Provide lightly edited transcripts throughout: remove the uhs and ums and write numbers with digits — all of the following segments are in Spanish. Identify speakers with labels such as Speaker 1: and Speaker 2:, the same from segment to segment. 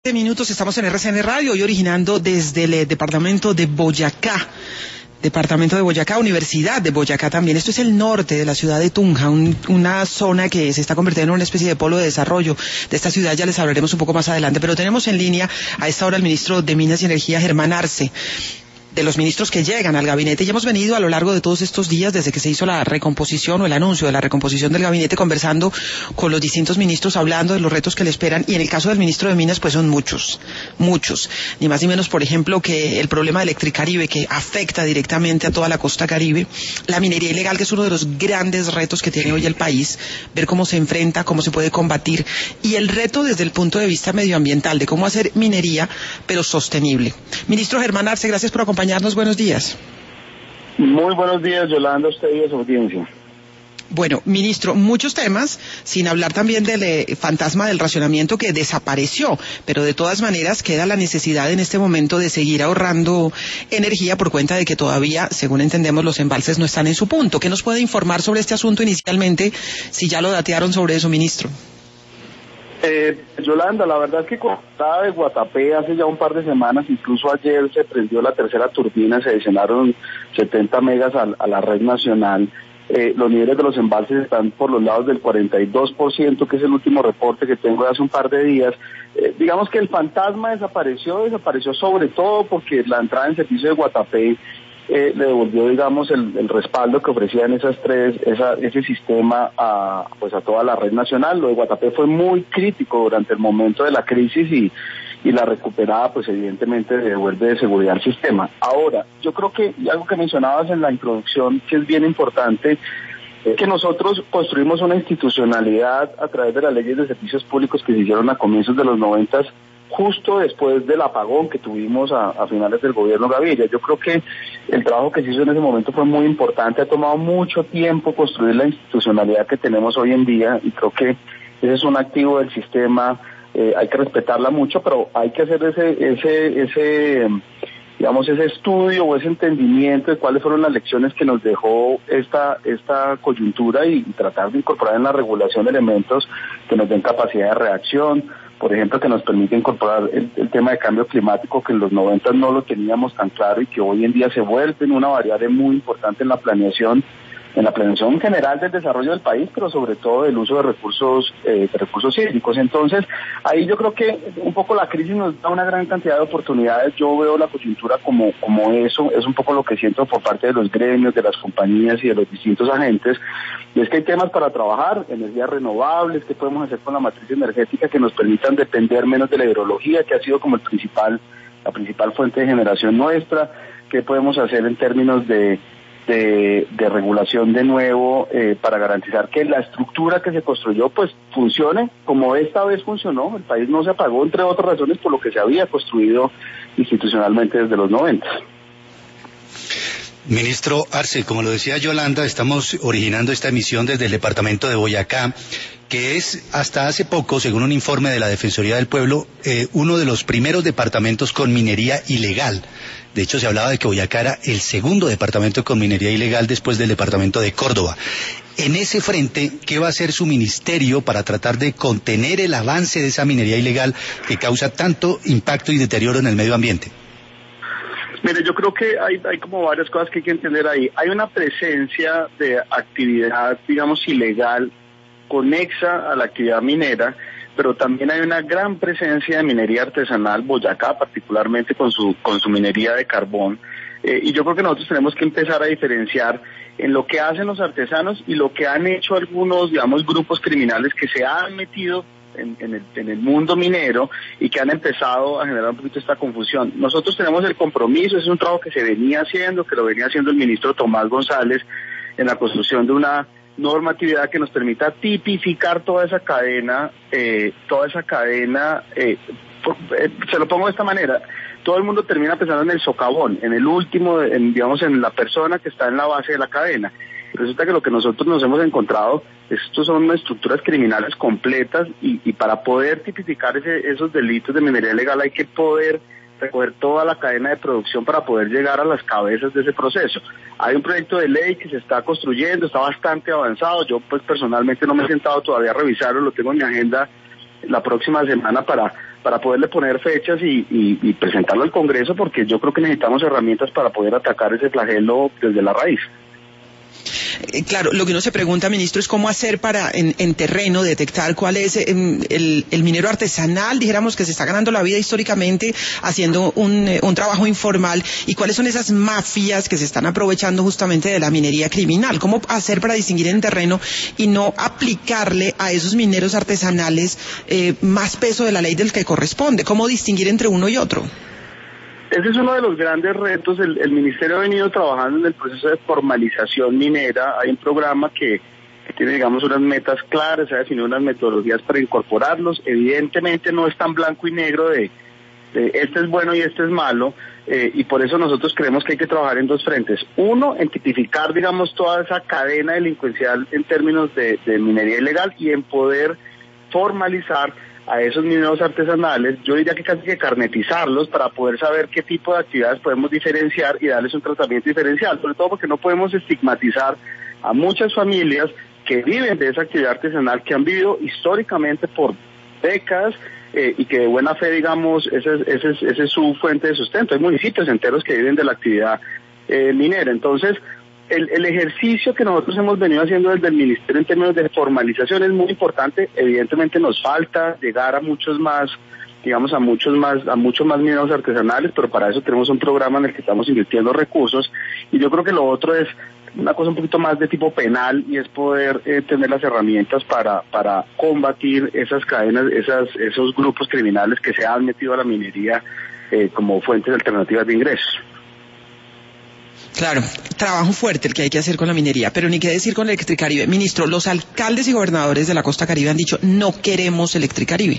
Speaker 1: Minutos, estamos en RCN Radio, hoy originando desde el departamento de Boyacá, Universidad de Boyacá también. Esto es el norte de la ciudad de Tunja, una zona que se está convirtiendo en una especie de polo de desarrollo de esta ciudad. Ya les hablaremos un poco más adelante, pero tenemos en línea a esta hora al ministro de Minas y Energía, Germán Arce, de los ministros que llegan al gabinete. Y hemos venido a lo largo de todos estos días, desde que se hizo la recomposición o el anuncio de la recomposición del gabinete, conversando con los distintos ministros, hablando de los retos que le esperan. Y en el caso del ministro de Minas, pues son muchos. Ni más ni menos, por ejemplo, que el problema de Electricaribe, que afecta directamente a toda la costa caribe. La minería ilegal, que es uno de los grandes retos que tiene hoy el país. Ver cómo se enfrenta, cómo se puede combatir. Y el reto desde el punto de vista medioambiental, de cómo hacer minería, pero sostenible. Ministro Germán Arce, gracias por acompañarnos. Buenos días.
Speaker 2: Muy buenos días, Yolanda, a usted y a su audiencia.
Speaker 1: Bueno, ministro, muchos temas, sin hablar también del fantasma del racionamiento que desapareció, pero de todas maneras queda la necesidad en este momento de seguir ahorrando energía por cuenta de que todavía, según entendemos, los embalses no están en su punto. ¿Qué nos puede informar sobre este asunto inicialmente, si ya lo datearon sobre eso, ministro?
Speaker 2: Yolanda, la verdad es que cuando estaba de Guatapé hace ya un par de semanas, incluso ayer se prendió la tercera turbina, se adicionaron 70 megas a la red nacional. Los niveles de los embalses están por los lados del 42%, que es el último reporte que tengo de hace un par de días. Digamos que el fantasma desapareció sobre todo porque la entrada en servicio de Guatapé le devolvió, digamos, el respaldo que ofrecían ese sistema a toda la red nacional. Lo de Guatapé fue muy crítico durante el momento de la crisis y la recuperada, pues evidentemente devuelve de seguridad al sistema. Ahora, yo creo que, y algo que mencionabas en la introducción, que es bien importante, es que nosotros construimos una institucionalidad a través de las leyes de servicios públicos que se hicieron a comienzos de los 90, justo después del apagón que tuvimos a finales del gobierno Gaviria. Yo creo que el trabajo que se hizo en ese momento fue muy importante, ha tomado mucho tiempo construir la institucionalidad que tenemos hoy en día y creo que ese es un activo del sistema, hay que respetarla mucho, pero hay que hacer ese estudio o ese entendimiento de cuáles fueron las lecciones que nos dejó esta coyuntura y tratar de incorporar en la regulación elementos que nos den capacidad de reacción. Por ejemplo, que nos permite incorporar el tema de cambio climático, que en los 90 no lo teníamos tan claro y que hoy en día se vuelve una variable muy importante en la planeación general del desarrollo del país, pero sobre todo del uso de recursos hídricos. Entonces, ahí yo creo que un poco la crisis nos da una gran cantidad de oportunidades. Yo veo la coyuntura como eso, es un poco lo que siento por parte de los gremios, de las compañías y de los distintos agentes, y es que hay temas para trabajar, energías renovables, qué podemos hacer con la matriz energética que nos permitan depender menos de la hidrología, que ha sido como la principal fuente de generación nuestra, qué podemos hacer en términos de regulación de nuevo para garantizar que la estructura que se construyó pues funcione como esta vez funcionó. El país no se apagó, entre otras razones, por lo que se había construido institucionalmente desde los 90.
Speaker 3: Ministro Arce, como lo decía Yolanda, estamos originando esta emisión desde el departamento de Boyacá, que es hasta hace poco, según un informe de la Defensoría del Pueblo, uno de los primeros departamentos con minería ilegal. De hecho, se hablaba de que Boyacá era el segundo departamento con minería ilegal después del departamento de Córdoba. En ese frente, ¿qué va a hacer su ministerio para tratar de contener el avance de esa minería ilegal que causa tanto impacto y deterioro en el medio ambiente?
Speaker 2: Mire, yo creo que hay como varias cosas que hay que entender ahí. Hay una presencia de actividad, digamos, ilegal, conexa a la actividad minera, pero también hay una gran presencia de minería artesanal, Boyacá particularmente con su minería de carbón, y yo creo que nosotros tenemos que empezar a diferenciar en lo que hacen los artesanos y lo que han hecho algunos, digamos, grupos criminales que se han metido en el mundo minero y que han empezado a generar un poquito esta confusión. Nosotros tenemos el compromiso, es un trabajo que se venía haciendo, que lo venía haciendo el ministro Tomás González en la construcción de una normatividad que nos permita tipificar toda esa cadena, se lo pongo de esta manera, todo el mundo termina pensando en el socavón, en el último, en la persona que está en la base de la cadena. Resulta que lo que nosotros nos hemos encontrado, estos son estructuras criminales completas y para poder tipificar esos delitos de minería ilegal hay que poder recoger toda la cadena de producción para poder llegar a las cabezas de ese proceso. Hay un proyecto de ley que se está construyendo, está bastante avanzado. Yo pues personalmente no me he sentado todavía a revisarlo, lo tengo en mi agenda la próxima semana para poderle poner fechas y presentarlo al Congreso, porque yo creo que necesitamos herramientas para poder atacar ese flagelo desde la raíz.
Speaker 1: Claro, lo que uno se pregunta, ministro, es cómo hacer para en terreno detectar cuál es el minero artesanal, dijéramos, que se está ganando la vida históricamente haciendo un trabajo informal, y cuáles son esas mafias que se están aprovechando justamente de la minería criminal. ¿Cómo hacer para distinguir en terreno y no aplicarle a esos mineros artesanales más peso de la ley del que corresponde? ¿Cómo distinguir entre uno y otro?
Speaker 2: Ese es uno de los grandes retos. El Ministerio ha venido trabajando en el proceso de formalización minera. Hay un programa que tiene, digamos, unas metas claras, se ha definido unas metodologías para incorporarlos. Evidentemente no es tan blanco y negro de este es bueno y este es malo, y por eso nosotros creemos que hay que trabajar en dos frentes. Uno, en tipificar, digamos, toda esa cadena delincuencial en términos de minería ilegal, y en poder formalizar a esos mineros artesanales, yo diría que casi que carnetizarlos para poder saber qué tipo de actividades podemos diferenciar y darles un tratamiento diferencial, sobre todo porque no podemos estigmatizar a muchas familias que viven de esa actividad artesanal, que han vivido históricamente por décadas, y que de buena fe, digamos, esa es su fuente de sustento. Hay municipios enteros que viven de la actividad minera. Entonces, el ejercicio que nosotros hemos venido haciendo desde el Ministerio en términos de formalización es muy importante. Evidentemente nos falta llegar a muchos más, digamos, a muchos más mineros artesanales, pero para eso tenemos un programa en el que estamos invirtiendo recursos, y yo creo que lo otro es una cosa un poquito más de tipo penal, y es poder tener las herramientas para combatir esas cadenas, esos grupos criminales que se han metido a la minería como fuentes alternativas de ingresos.
Speaker 1: Claro, trabajo fuerte el que hay que hacer con la minería, pero ni qué decir con Electricaribe. Ministro, los alcaldes y gobernadores de la costa caribe han dicho: no queremos Electricaribe,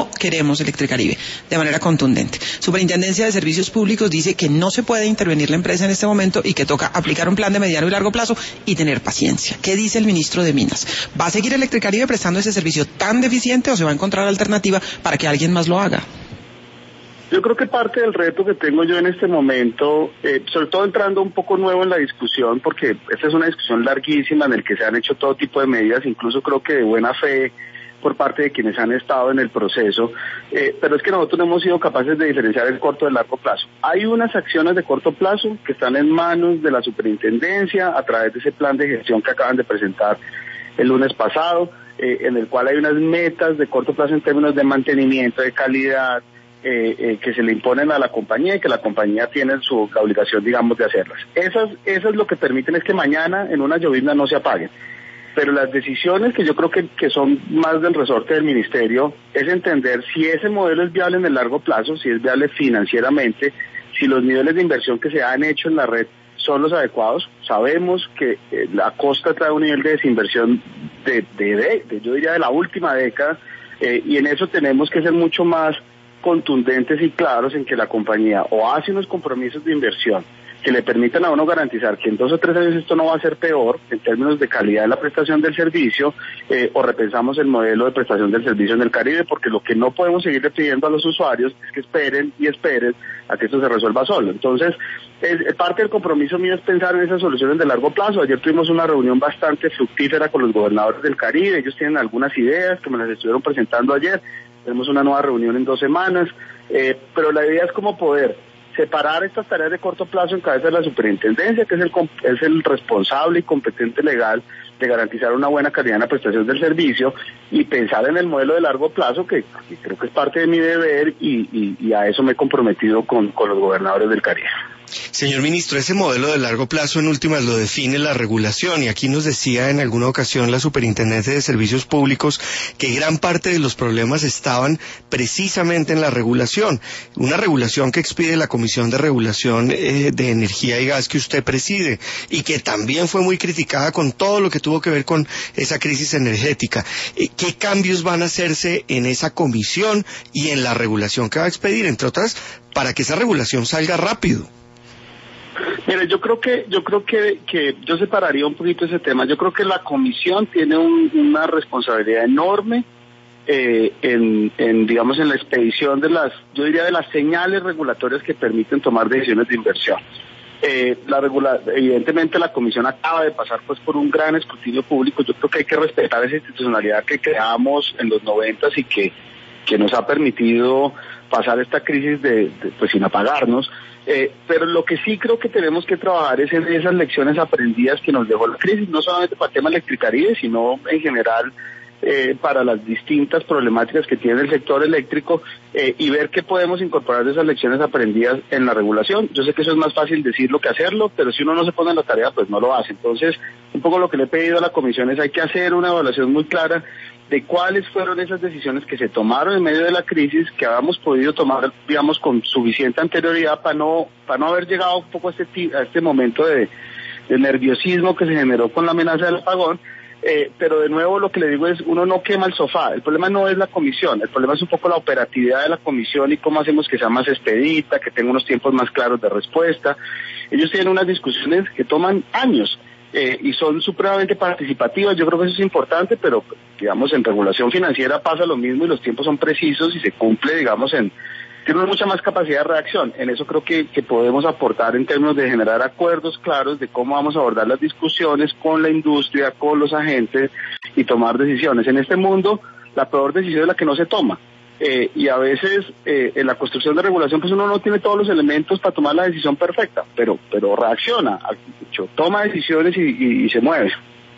Speaker 1: de manera contundente. Superintendencia de Servicios Públicos dice que no se puede intervenir la empresa en este momento y que toca aplicar un plan de mediano y largo plazo y tener paciencia. ¿Qué dice el ministro de Minas? ¿Va a seguir Electricaribe prestando ese servicio tan deficiente o se va a encontrar alternativa para que alguien más lo haga?
Speaker 2: Yo creo que parte del reto que tengo yo en este momento, sobre todo entrando un poco nuevo en la discusión, porque esta es una discusión larguísima en la que se han hecho todo tipo de medidas, incluso creo que de buena fe por parte de quienes han estado en el proceso, pero es que nosotros no hemos sido capaces de diferenciar el corto del largo plazo. Hay unas acciones de corto plazo que están en manos de la superintendencia a través de ese plan de gestión que acaban de presentar el lunes pasado, en el cual hay unas metas de corto plazo en términos de mantenimiento, de calidad, que se le imponen a la compañía, y que la compañía tiene la obligación, digamos, de hacerlas. Esas lo que permiten es que mañana en una llovizna no se apaguen. Pero las decisiones que yo creo que son más del resorte del ministerio es entender si ese modelo es viable en el largo plazo, si es viable financieramente, si los niveles de inversión que se han hecho en la red son los adecuados. Sabemos que la costa trae un nivel de desinversión yo diría de la última década, y en eso tenemos que ser mucho más contundentes y claros en que la compañía o hace unos compromisos de inversión que le permitan a uno garantizar que en 2 o 3 años esto no va a ser peor en términos de calidad de la prestación del servicio, o repensamos el modelo de prestación del servicio en el Caribe, porque lo que no podemos seguirle pidiendo a los usuarios es que esperen a que esto se resuelva solo. Entonces, parte del compromiso mío es pensar en esas soluciones de largo plazo. Ayer tuvimos una reunión bastante fructífera con los gobernadores del Caribe. Ellos tienen algunas ideas que me las estuvieron presentando ayer. Tenemos una nueva reunión en 2 semanas, pero la idea es cómo poder separar estas tareas de corto plazo en cabeza de la superintendencia, que es el responsable y competente legal de garantizar una buena calidad en la prestación del servicio, y pensar en el modelo de largo plazo, que creo que es parte de mi deber, y a eso me he comprometido con los gobernadores del Caribe.
Speaker 4: Señor ministro, ese modelo de largo plazo en últimas lo define la regulación, y aquí nos decía en alguna ocasión la Superintendencia de Servicios Públicos que gran parte de los problemas estaban precisamente en la regulación, una regulación que expide la Comisión de Regulación de Energía y Gas que usted preside, y que también fue muy criticada con todo lo que tuvo que ver con esa crisis energética. ¿Qué cambios van a hacerse en esa comisión y en la regulación que va a expedir, entre otras, para que esa regulación salga rápido?
Speaker 2: Mire, yo creo que yo separaría un poquito ese tema. Yo creo que la comisión tiene una responsabilidad enorme digamos, en la expedición de las señales regulatorias que permiten tomar decisiones de inversión. Evidentemente la comisión acaba de pasar pues por un gran escrutinio público. Yo creo que hay que respetar esa institucionalidad que creamos en los 90 y que nos ha permitido pasar esta crisis pues sin apagarnos. Pero lo que sí creo que tenemos que trabajar es en esas lecciones aprendidas que nos dejó la crisis, no solamente para el tema Electricaribe, sino en general para las distintas problemáticas que tiene el sector eléctrico, y ver qué podemos incorporar de esas lecciones aprendidas en la regulación. Yo sé que eso es más fácil decirlo que hacerlo, pero si uno no se pone en la tarea, pues no lo hace. Entonces, un poco lo que le he pedido a la comisión es hay que hacer una evaluación muy clara de cuáles fueron esas decisiones que se tomaron en medio de la crisis, que habíamos podido tomar, digamos, con suficiente anterioridad para no haber llegado un poco a este momento de nerviosismo que se generó con la amenaza del apagón. Pero de nuevo lo que le digo es, uno no quema el sofá. El problema no es la comisión, el problema es un poco la operatividad de la comisión y cómo hacemos que sea más expedita, que tenga unos tiempos más claros de respuesta. Ellos tienen unas discusiones que toman años. Y son supremamente participativas. Yo creo que eso es importante, pero digamos en regulación financiera pasa lo mismo y los tiempos son precisos y se cumple, digamos, tiene mucha más capacidad de reacción. En eso creo que podemos aportar en términos de generar acuerdos claros de cómo vamos a abordar las discusiones con la industria, con los agentes y tomar decisiones. En este mundo la peor decisión es la que no se toma. Y a veces en la construcción de regulación pues uno no tiene todos los elementos para tomar la decisión perfecta, pero reacciona, toma decisiones y se mueve.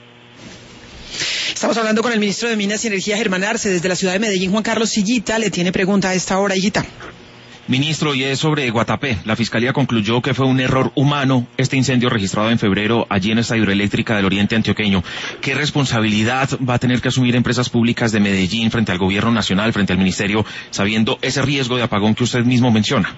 Speaker 1: Estamos hablando con el ministro de Minas y Energía, Germán Arce, desde la ciudad de Medellín. Juan Carlos Sillita le tiene pregunta a esta hora. Higuita.
Speaker 5: Ministro, y es sobre Guatapé. La Fiscalía concluyó que fue un error humano este incendio registrado en febrero allí en esta hidroeléctrica del oriente antioqueño. ¿Qué responsabilidad va a tener que asumir empresas públicas de Medellín frente al gobierno nacional, frente al ministerio, sabiendo ese riesgo de apagón que usted mismo menciona?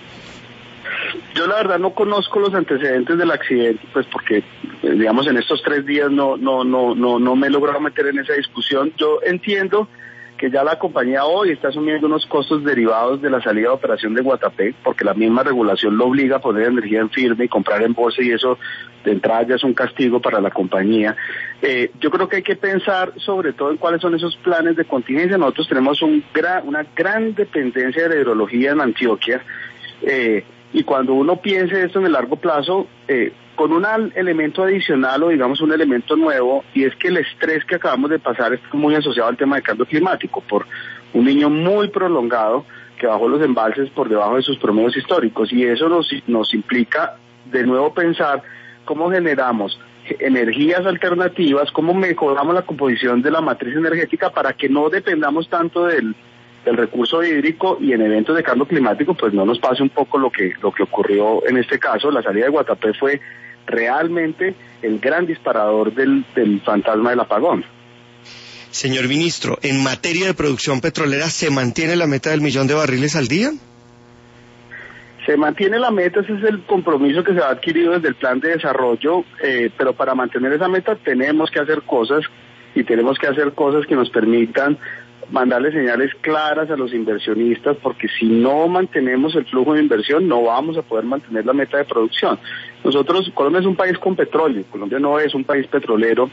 Speaker 2: Yo la verdad no conozco los antecedentes del accidente, pues porque digamos en estos 3 días no me he logrado meter en esa discusión. Yo entiendo que ya la compañía hoy está asumiendo unos costos derivados de la salida de operación de Guatapé, porque la misma regulación lo obliga a poner energía en firme y comprar en bolsa, y eso de entrada ya es un castigo para la compañía. Yo creo que hay que pensar sobre todo en cuáles son esos planes de contingencia. Nosotros tenemos una gran dependencia de la hidrología en Antioquia, y cuando uno piense esto en el largo plazo, con un elemento adicional o digamos un elemento nuevo, y es que el estrés que acabamos de pasar es muy asociado al tema del cambio climático, por un niño muy prolongado que bajó los embalses por debajo de sus promedios históricos, y eso nos implica de nuevo pensar cómo generamos energías alternativas, cómo mejoramos la composición de la matriz energética para que no dependamos tanto del recurso hídrico, y en eventos de cambio climático pues no nos pase un poco lo que ocurrió en este caso. La salida de Guatapé fue realmente el gran disparador del fantasma del apagón.
Speaker 4: Señor ministro, en materia de producción petrolera, ¿se mantiene la meta del 1.000.000 de barriles al día?
Speaker 2: Se mantiene la meta, ese es el compromiso que se ha adquirido desde el plan de desarrollo, pero para mantener esa meta tenemos que hacer cosas, y tenemos que hacer cosas que nos permitan mandarle señales claras a los inversionistas, porque si no mantenemos el flujo de inversión no vamos a poder mantener la meta de producción. Colombia es un país con petróleo, Colombia no es un país petrolero,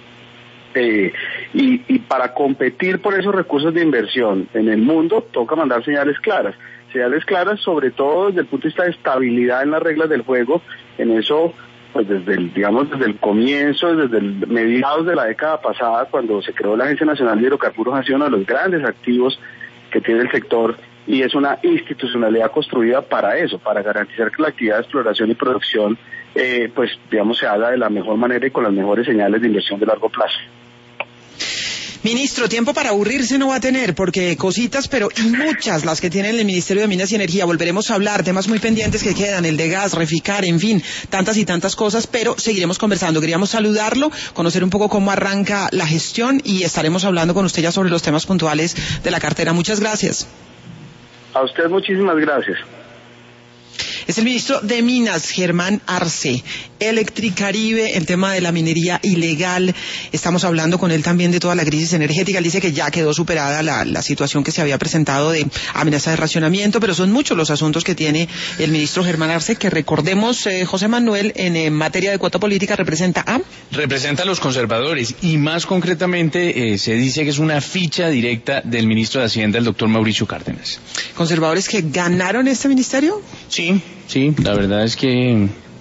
Speaker 2: y para competir por esos recursos de inversión en el mundo toca mandar señales claras sobre todo desde el punto de vista de estabilidad en las reglas del juego. En eso pues desde el comienzo, desde mediados de la década pasada, cuando se creó la Agencia Nacional de Hidrocarburos, ha sido uno de los grandes activos que tiene el sector, y es una institucionalidad construida para eso, para garantizar que la actividad de exploración y producción se haga de la mejor manera y con las mejores señales de inversión de largo plazo.
Speaker 1: Ministro, tiempo para aburrirse no va a tener, porque cositas, pero muchas las que tiene el Ministerio de Minas y Energía. Volveremos a hablar, temas muy pendientes que quedan, el de gas, Reficar, en fin, tantas y tantas cosas, pero seguiremos conversando. Queríamos saludarlo, conocer un poco cómo arranca la gestión, y estaremos hablando con usted ya sobre los temas puntuales de la cartera. Muchas gracias.
Speaker 2: A usted muchísimas gracias.
Speaker 1: Es el ministro de Minas, Germán Arce. Electricaribe, el tema de la minería ilegal. Estamos hablando con él también de toda la crisis energética. Él dice que ya quedó superada la situación que se había presentado de amenaza de racionamiento, pero son muchos los asuntos que tiene el ministro Germán Arce, que recordemos, José Manuel, en materia de cuota política representa a
Speaker 6: los conservadores, y más concretamente se dice que es una ficha directa del ministro de Hacienda, el doctor Mauricio Cárdenas.
Speaker 1: ¿Conservadores que ganaron este ministerio?
Speaker 6: Sí, la verdad es que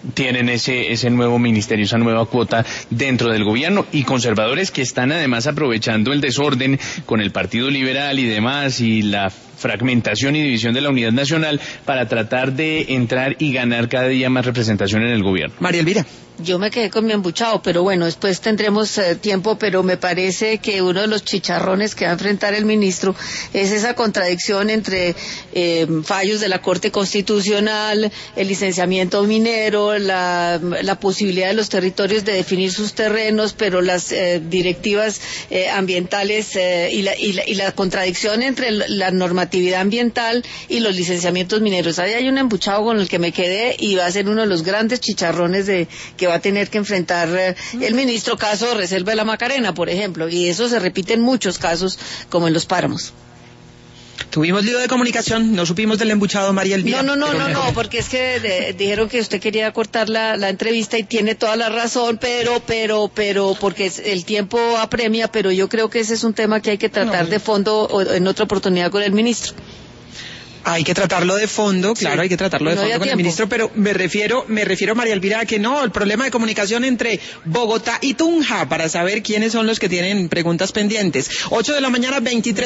Speaker 6: tienen ese nuevo ministerio, esa nueva cuota dentro del gobierno, y conservadores que están además aprovechando el desorden con el Partido Liberal y demás, y la fragmentación y división de la unidad nacional para tratar de entrar y ganar cada día más representación en el gobierno.
Speaker 1: María Elvira.
Speaker 7: Yo me quedé con mi embuchado, pero bueno, después tendremos tiempo, pero me parece que uno de los chicharrones que va a enfrentar el ministro es esa contradicción entre fallos de la Corte Constitucional, el licenciamiento minero, la posibilidad de los territorios de definir sus terrenos, pero las directivas ambientales y la contradicción entre la normatividad ambiental y los licenciamientos mineros. Ahí hay un embuchado con el que me quedé y va a ser uno de los grandes chicharrones que va a tener que enfrentar el ministro, caso de Reserva de la Macarena, por ejemplo, y eso se repite en muchos casos, como en los páramos.
Speaker 1: Tuvimos lío de comunicación, no supimos del embuchado, María Elvira.
Speaker 7: No, porque es que dijeron que usted quería cortar la entrevista y tiene toda la razón, pero porque el tiempo apremia, pero yo creo que ese es un tema que hay que tratar de fondo en otra oportunidad con el ministro.
Speaker 1: Hay que tratarlo de fondo, claro, sí, hay que tratarlo de fondo con el ministro, pero me refiero, María Elvira, a que no, el problema de comunicación entre Bogotá y Tunja, para saber quiénes son los que tienen preguntas pendientes. 8 de la mañana, 23